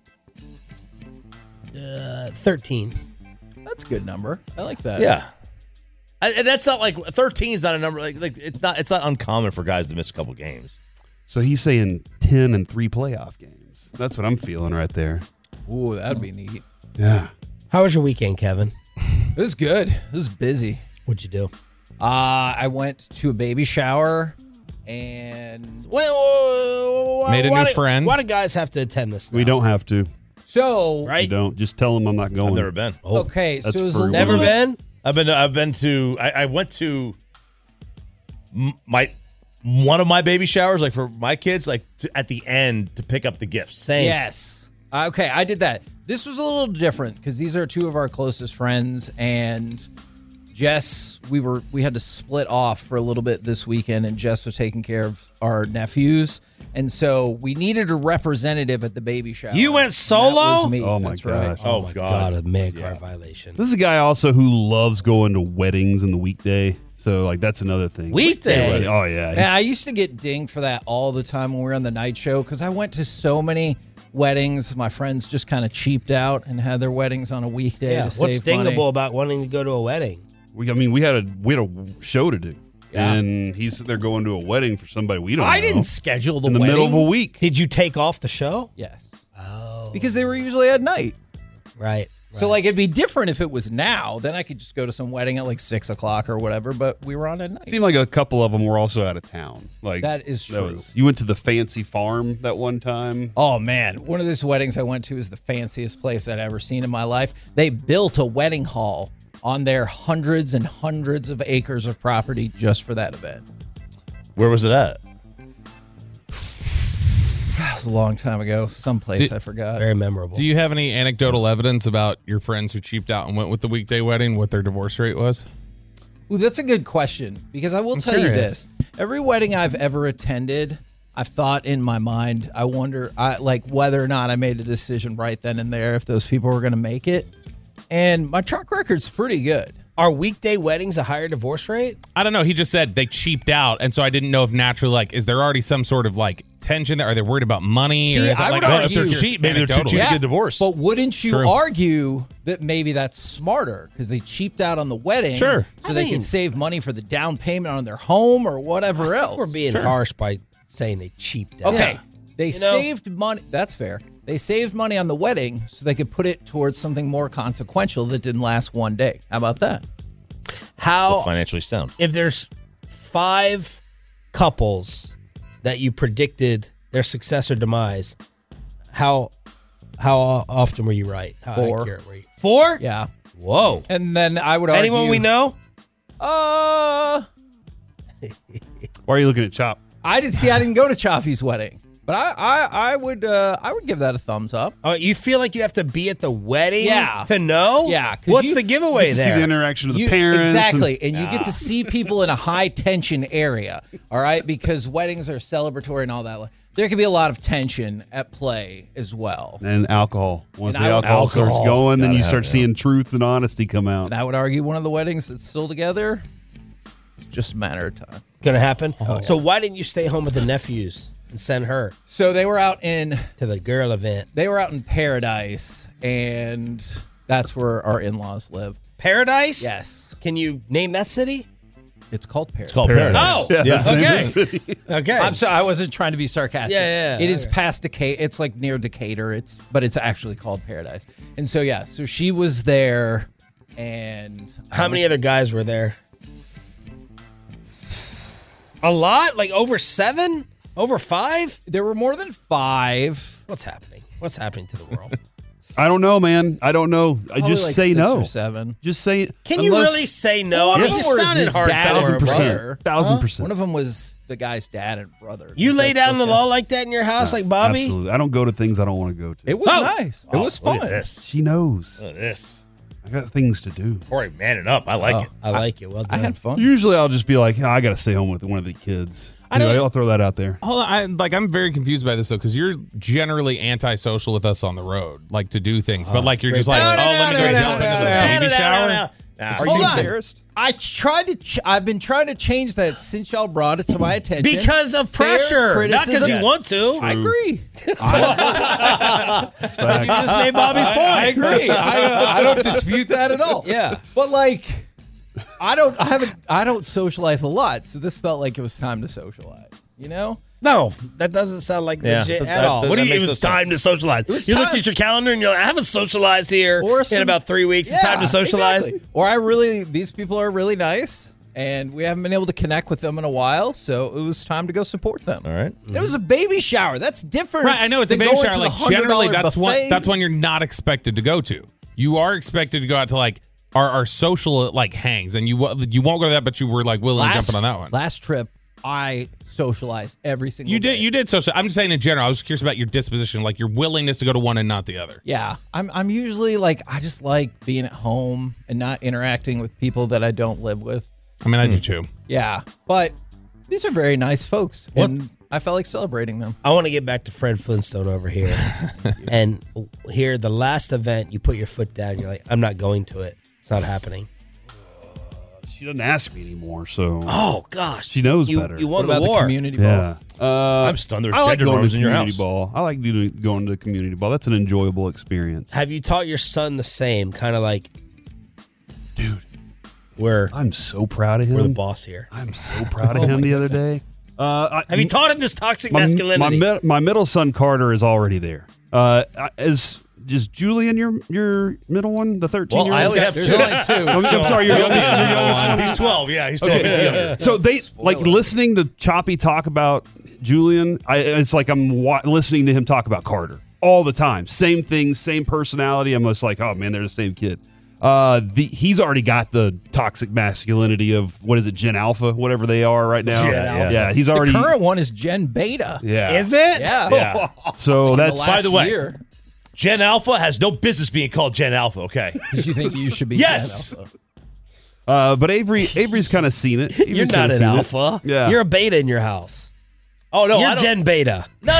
D: 13.
L: That's a good number. I like that.
E: Yeah. And that's not like 13 is not a number like it's not uncommon for guys to miss a couple games.
K: So he's saying 10 and 3 playoff games. That's what I'm feeling right there.
L: Ooh, that'd be neat.
K: Yeah.
D: How was your weekend, Kevin?
L: It was good. It was busy.
D: What'd you do?
L: I went to a baby shower and
F: Made a new friend.
D: Why do guys have to attend this now?
K: We don't have to.
L: so
D: Right?
K: We don't. Just tell them I'm not going.
E: I've never been.
L: okay, so
K: that's
L: it was a
K: for
L: little
D: Never
L: bit-
D: been?
E: I've been to I went to one of my baby showers, like for my kids, like at the end to pick up the gifts.
D: Same.
L: Yes. Okay, I did that. This was a little different because these are two of our closest friends, and Jess, we had to split off for a little bit this weekend, and Jess was taking care of our nephews, and so we needed a representative at the baby shower.
D: You went
L: And
D: solo?
L: That was me.
K: Oh, my
L: That's
K: gosh.
L: right.
E: Oh,
D: my
E: God.
D: God, a man card violation.
K: This is a guy also who loves going to weddings in the weekday. So, like, that's another thing.
D: Weekday?
K: Oh, yeah.
L: Yeah, I used to get dinged for that all the time when we were on the night show because I went to so many weddings. My friends just kind of cheaped out and had their weddings on a weekday
D: Yeah.
L: to
D: What's
L: save money.
D: dingable about wanting to go to a wedding?
K: We had a show to do. Yeah. And he's sitting there going to a wedding for somebody we don't know.
L: I didn't schedule the
K: in the middle of a
L: weddings.
K: week.
D: Did you take off the show?
L: Yes.
D: Oh.
L: Because they were usually at night.
D: Right.
L: So, like, it'd be different if it was now. Then I could just go to some wedding at like 6 o'clock or whatever, but we were on at night.
K: Seemed like a couple of them were also out of town. Like
L: That is true.
K: You went to the fancy farm that one time.
L: Oh, man. One of those weddings I went to is the fanciest place I'd ever seen in my life. They built a wedding hall on their hundreds and hundreds of acres of property just for that event.
E: Where was it at?
L: That was a long time ago. Someplace I forgot.
D: Very memorable.
F: Do you have any anecdotal evidence about your friends who cheaped out and went with the weekday wedding, what their divorce rate was?
L: Ooh, that's a good question because I will
F: I'm
L: tell you
F: curious.
L: this. Every wedding I've ever attended, I've thought in my mind, I wonder whether or not I made a decision right then and there if those people were going to make it. And my track record's pretty good.
D: Are weekday weddings a higher divorce rate?
F: I don't know. He just said they cheaped out, and so I didn't know if naturally, like, is there already some sort of like tension there? Are they worried about money?
L: See,
F: or
L: I would
F: like,
L: argue-
F: if they're cheap, maybe they're too cheap to get divorced.
L: But wouldn't you
F: True.
L: argue that maybe that's smarter because they cheaped out on the wedding?
F: Sure.
L: So
D: I
L: they
D: mean-
L: can save money for the down payment on their home or whatever else.
D: We're being harsh by saying they cheaped out.
L: Okay. They
D: You know?
L: saved money. That's fair. They saved money on the wedding so they could put it towards something more consequential that didn't last one day. How about that?
E: So financially sound.
D: If there's 5 couples that you predicted their success or demise, how often were you right? How
L: 4.
D: accurate were you? 4?
L: Yeah.
D: Whoa.
L: And then I would argue.
D: Anyone we know?
K: Why are you looking at Chop?
L: I didn't go to Chaffee's wedding, But I would give that a thumbs up.
D: Oh, you feel like you have to be at the wedding
L: Yeah.
D: to know?
L: Yeah. 'cause
D: What's
L: you
D: the giveaway
K: Get to see
D: there?
K: the interaction of the parents.
L: Exactly. And you get to see people in a high tension area. All right. Because weddings are celebratory and all that. There can be a lot of tension at play as well.
K: And alcohol. Once
L: And
K: the alcohol starts
C: alcohol.
K: going, then
C: Gotta
K: you
C: have
K: start
C: it,
K: seeing truth and honesty come out.
L: And I would argue one of the weddings that's still together, it's just a matter of time.
D: Gonna happen? So why didn't you stay home with the nephews and send her
L: So they were out in
D: to the girl event?
L: Paradise, and that's where our in-laws live.
D: Paradise?
L: Yes.
D: Can you name that city?
L: It's called Paradise.
C: It's called Paradise.
D: Oh,
K: Yeah.
D: okay. Okay.
L: I'm sorry, I wasn't trying to be sarcastic.
D: Yeah,
L: It is past Decatur. It's like near Decatur. But it's actually called Paradise. And so so she was there, and
D: How many other guys were there? A lot? Like over 7? Over 5?
L: there were more than 5.
D: What's happening? What's happening to the world?
K: I don't know, man. I don't know. I
L: Probably
K: just
L: like
K: say
L: 6
K: no.
L: or 7.
K: Just say.
D: Can you really say no?
L: One
D: I
L: of
D: mean,
L: them
D: you
L: was
D: sounded
L: his dad or
D: hardcore,
L: brother.
K: 1,000%.
L: One of them was the guy's dad and brother.
D: You lay down the
L: Okay.
D: law like that in your house, like Bobby?
K: Absolutely. I don't go to things I don't want to go to.
L: It was nice. It was
E: Look
L: fun.
E: at this.
K: She knows.
E: Look at this.
K: I got things to do.
E: Corey manning up. I like it.
D: I like it. Well done.
L: I had fun.
K: Usually I'll just be like, I got to stay home with one of the kids. I'll throw that out there.
F: Hold on, I'm very confused by this though, because you're generally antisocial with us on the road, like to do things, but like you're just like, let me go jump into the baby shower.
L: Are you embarrassed? I've been trying to change that since y'all brought it to my attention.
D: Because of pressure, not because you want to.
L: I agree.
D: You just made Bobby's point.
L: I agree. I don't dispute that at all.
D: Yeah.
L: But like, I don't socialize a lot, so this felt like it was time to socialize. You know?
D: No, that doesn't sound like legit at all. What do you? It was time to socialize. You looked at your calendar and you're like, I haven't socialized here in about 3 weeks. It's time to socialize.
L: Exactly. Or these people are really nice, and we haven't been able to connect with them in a while, so it was time to go support them.
E: All right.
L: It was a baby shower. That's different.
F: Right, I know it's a
L: than
F: baby
L: going
F: shower.
L: to
F: Like
L: the
F: generally,
L: $100
F: that's
L: buffet.
F: one you're not expected to go to. You are expected to go out to like our social like hangs, and you won't go to that, but you were like willing to jump in on that one.
L: Last trip, I socialized every single day.
F: You did social. I'm just saying in general. I was curious about your disposition, like your willingness to go to one and not the other.
L: Yeah, I'm usually like, I just like being at home and not interacting with people that I don't live with.
F: I mean, I do too.
L: Yeah, but these are very nice folks, and I felt like celebrating them.
D: I want to get back to Fred Flintstone over here. And here, the last event, you put your foot down. You're like, I'm not going to it. It's not happening.
K: She doesn't ask me anymore, so.
D: Oh, gosh.
K: She knows
D: You
K: better.
D: won
L: What about
D: the war.
L: the community ball?
K: Yeah.
E: I'm stunned there's
K: I like
E: gender
K: going
E: norms
K: to
E: in your
K: community
E: house.
K: ball. I like going to community ball. That's an enjoyable experience.
D: Have you taught your son the same? Kind of like,
K: Dude, I'm so proud of him.
D: we're the boss here.
K: I'm so proud of him the other day.
D: Have you taught him this toxic masculinity?
K: My middle son Carter is already there. Is Julian your middle one, the 13-year-old?
E: Well, I only have two.
K: I'm sorry, your youngest one.
E: He's 12. Yeah, he's 12.
K: Okay.
E: He's the younger.
K: So they like listening to Choppy talk about Julian. It's like I'm listening to him talk about Carter all the time. Same thing, same personality. I'm just like, oh man, they're the same kid. He's already got the toxic masculinity of what is it, Gen Alpha, whatever they are right now.
E: Gen Alpha.
K: Yeah, he's already.
L: The current one is Gen Beta.
K: Yeah,
D: Is it?
L: Yeah.
E: Yeah.
K: So that's
E: By the way,
L: year.
E: Gen Alpha has no business being called Gen Alpha, okay?
L: Because you think you should be
E: Yes.
L: Gen Alpha.
K: But Avery's kind of seen it.
D: You're
K: Avery's
D: not
K: kinda
D: an
K: seen it.
D: alpha.
K: Yeah.
D: You're a beta in your house.
E: Oh, no.
D: You're
E: I don't,
D: Gen Beta.
E: No.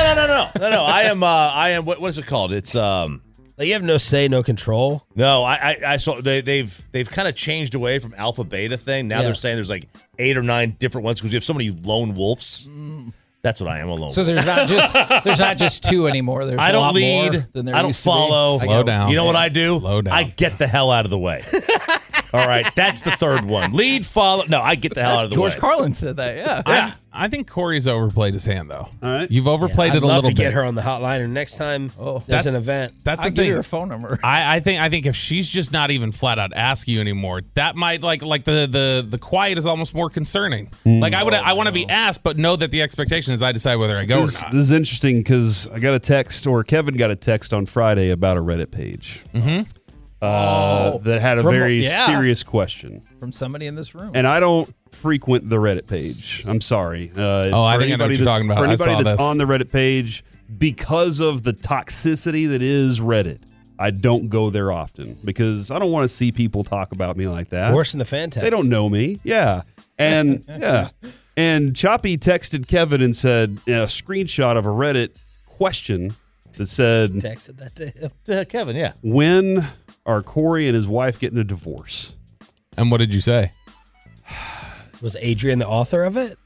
E: I am, what is it called? It's,
D: Like you have no say, no control.
E: no, I saw they've kind of changed away from Alpha Beta thing. Now
D: Yeah.
E: they're saying there's like 8 or 9 different ones because we have so many lone wolves. That's what I am, a lone
L: So
E: wolf.
L: there's not just 2 anymore. There's
E: I
L: a
E: don't
L: lot
E: lead.
L: more than there
E: I don't
L: used to be.
E: follow.
L: I
F: Slow
L: go,
F: down.
E: You know what I do?
F: Slow down.
E: I get the hell out of the way. All right, that's the third one. Lead, follow. No, I get the hell out of the
L: George
E: way.
L: Carlin said that. Yeah.
F: I think Corey's overplayed his hand though.
K: All right.
F: You've overplayed
D: I'd
F: it a
D: love
F: little
D: to
F: bit.
D: get her on the hotline, and next time there's an event.
F: That's
L: I'll
F: the
L: give
F: thing.
L: you her phone number.
F: I think if she's just not even flat out ask you anymore, that might like the quiet is almost more concerning. Like I want to be asked, but know that the expectation is I decide whether I go
K: This
F: or not.
K: is interesting because I got a text, or Kevin got a text on Friday about a Reddit page. that had a very serious question
L: from somebody in this room.
K: And I don't frequent the Reddit page. I'm sorry.
F: I think I know what you're talking about.
K: For anybody that's
F: this
K: on the Reddit page, because of the toxicity that is Reddit, I don't go there often because I don't want to see people talk about me like that.
D: Worse than the fan text.
K: They don't know me. Yeah. And and Choppy texted Kevin and said a screenshot of a Reddit question that said,
D: texted that to him.
E: To Kevin, yeah.
K: When are Corey and his wife getting a divorce?
F: And what did you say?
D: Was Adrian the author of it?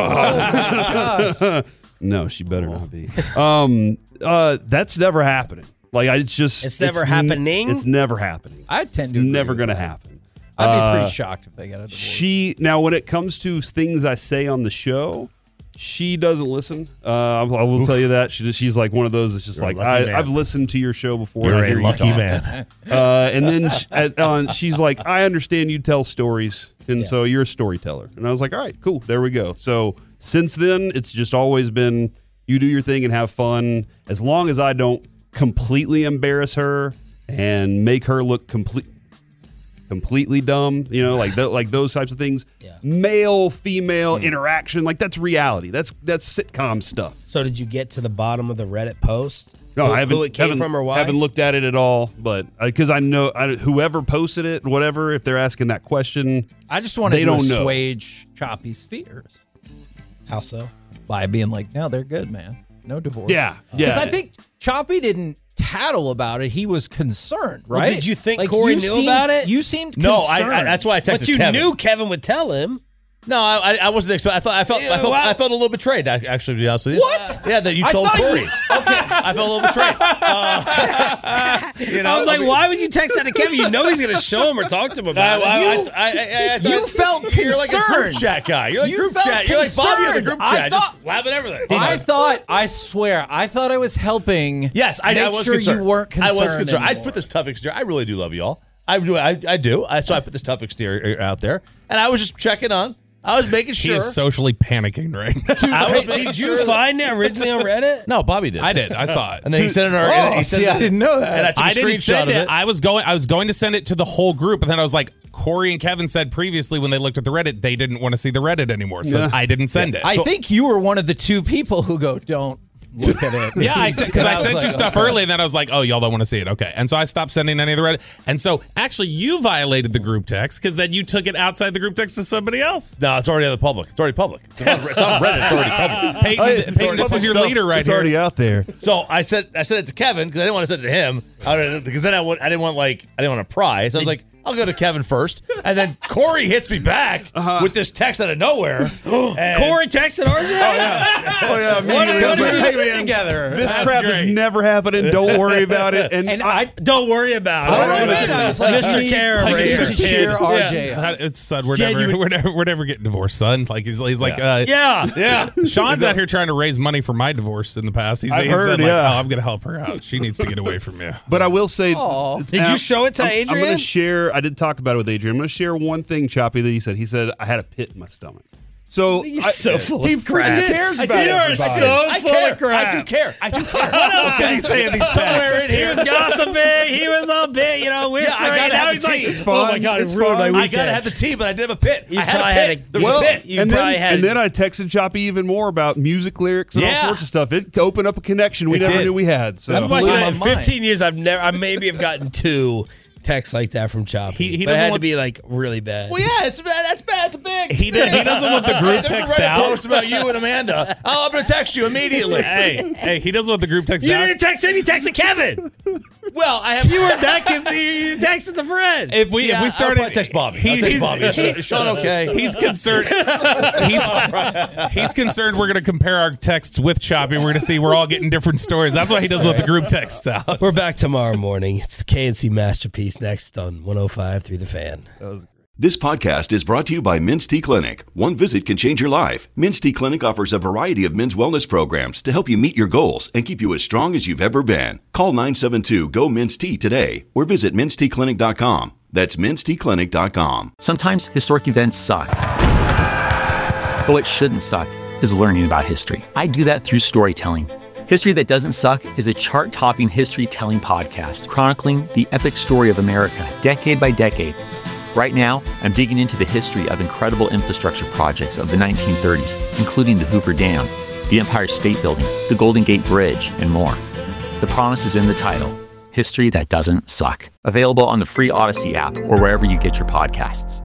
K: No, she better not be. That's never happening. Like it's
D: never happening.
K: It's never happening.
L: I tend
K: it's
L: to agree
K: never
L: with
K: going to
L: that.
K: happen.
L: I'd be pretty shocked if they got a divorce.
K: Now when it comes to things I say on the show, she doesn't listen. I will tell you that she's like one of those that's just
E: You're
K: like
E: a lucky man.
K: I've listened to your show before.
E: You're
K: and I
E: a
K: hear you
E: lucky
K: talk.
E: man.
K: And then she's like, I understand you tell stories, and so you're a storyteller. And I was like, all right, cool, there we go. So since then, it's just always been you do your thing and have fun. As long as I don't completely embarrass her and make her look completely dumb, like those types of things.
D: Yeah.
K: Male female interaction, like that's reality. That's sitcom stuff.
D: So did you get to the bottom of the Reddit post?
K: No, I haven't.
D: Who it came from or why?
K: Haven't looked at it at all, but because I know whoever posted it, whatever, if they're asking that question,
L: I just wanted
K: they
L: to
K: don't know.
L: assuage Choppy's fears.
D: How so?
L: By being like, no, they're good, man. No divorce.
K: Yeah.
L: Because I think Choppy didn't tattle about it. He was concerned, right?
D: Well, did you think Corey knew about it?
L: You seemed
E: No,
L: concerned.
E: that's why I texted
D: But you
E: Kevin.
D: knew Kevin would tell him.
E: No, I wasn't expecting. I felt a little betrayed. Actually, to be honest with you.
L: What?
E: Yeah, that you told Corey. Okay, I felt a little betrayed.
D: I was like, why would you text that to Kevin? You know he's going to show him or talk to him about it.
L: You felt concerned.
E: You're like a group chat guy. You're like group chat. You're like Bobby on the group chat. Just laughing everything.
L: I swear, I thought I was helping.
E: Yes, I was
L: sure
E: concerned.
L: you weren't concerned.
E: I was concerned.
L: Anymore.
E: I put this tough exterior. I really do love you all. I do. So I put this tough exterior out there, and I was just checking on. I was making sure.
F: He is socially panicking right now.
D: Did you find it originally on Reddit?
E: No, Bobby did.
F: I did. I saw it.
E: And then he sent it.
L: I didn't know that.
E: And I took a
F: didn't
E: screenshot
F: send
E: of
F: it.
E: it.
F: I was going to send it to the whole group, and then I was like, Corey and Kevin said previously when they looked at the Reddit, they didn't want to see the Reddit anymore, so I didn't send it.
L: I think you were one of the two people who go, don't look at it.
F: Yeah, because I sent
L: was
F: you
L: like,
F: stuff
L: okay.
F: early, and then I was like, oh, y'all don't want to see it. Okay. And so I stopped sending any of the Reddit. And so actually, you violated the group text because then you took it outside the group text to somebody else.
E: No, it's already on the public. It's already public. It's on Reddit. It's already public.
F: Peyton, this is your leader right
K: it's
F: here.
K: already out there.
E: So I sent it to Kevin because I didn't want to send it to him because then I didn't want to pry. So I was like, I'll go to Kevin first, and then Corey hits me back with this text out of nowhere.
D: Corey texted RJ?
K: Oh yeah,
D: What did you
K: Hey,
D: sit
K: man,
D: together?
K: This
F: That's
K: crap is
F: great.
K: never happening. Don't worry about it. And
L: I
D: Don't worry about it.
L: I was like,
D: Mr. Care
L: I
D: right
L: need
D: here.
L: to cheer RJ up.
F: It's son.
D: Genuine-
F: We're never getting divorced, son. Like he's like,
D: Yeah.
F: Sean's out here trying to raise money for my divorce in the past. He's
K: I've
F: said
K: heard,
F: like,
K: yeah.
F: oh, I'm gonna help her out. She needs to get away from you.
K: But I will say,
D: Did you show it to
K: I'm
D: Adrian?
K: going to share. I did talk about it with Adrian. I'm going to share one thing, Choppy, that he said. He said I had a pit in my stomach. So
D: You're so full of
K: he
D: crap.
K: freaking cares about
D: You are
K: everybody.
D: so full of crap.
E: I do care.
F: What else did he say in these
E: Somewhere in
D: He
E: here.
D: was gossiping. He was a bit, whispering.
E: I gotta
D: now
E: have
D: he's
E: the
D: like,
E: tea. It's
D: oh
K: fine.
D: my God,
K: It's
D: it ruined my
K: fine.
D: weekend.
E: I gotta have the tea, but I did have a pit.
D: You
E: I had
D: probably
E: a
D: had
E: pit.
D: a-
E: There was
D: well,
E: a pit.
D: You
K: and
D: probably
K: then,
D: had.
K: and then I texted Choppy even more about music lyrics and all
E: Yeah.
K: sorts of stuff. It opened up a connection we
E: It
K: never
E: did.
K: knew we had. So
D: That's why
L: blew my
D: in
L: mind.
D: 15 years, I maybe have gotten 2 texts like that from Choppy.
F: He
D: but it
F: doesn't
D: had to
F: want-
D: be like really bad.
E: Well, yeah, it's bad. That's bad. It's big.
F: He doesn't want the group
E: There's
F: text
E: a Reddit
F: out.
E: post about you and Amanda. Oh, I'm gonna text you immediately.
F: Hey, he doesn't want the group text
D: You
F: out.
D: didn't text him. You texted Kevin.
E: Well, I have.
D: You weren't that because you texted the friend.
F: If we started,
E: I'll text Bobby.
F: He-
E: I'll text
F: he's-
E: Bobby. Is Sean okay?
F: He's concerned. He's concerned we're going to compare our texts with Choppy. We're going to see we're all getting different stories. That's why he doesn't want the group texts out.
D: We're back tomorrow morning. It's the KNC Masterpiece next on 105 through the Fan.
A: This podcast is brought to you by Men's Tea Clinic. One visit can change your life. Men's Tea Clinic offers a variety of men's wellness programs to help you meet your goals and keep you as strong as you've ever been. Call 972-GO-MEN'S Tea today or visit mensteaclinic.com. That's mensteaclinic.com.
B: Sometimes historic events suck. But what shouldn't suck is learning about history. I do that through storytelling. History That Doesn't Suck is a chart-topping history-telling podcast chronicling the epic story of America, decade by decade. Right now, I'm digging into the history of incredible infrastructure projects of the 1930s, including the Hoover Dam, the Empire State Building, the Golden Gate Bridge, and more. The promise is in the title, History That Doesn't Suck. Available on the free Odyssey app or wherever you get your podcasts.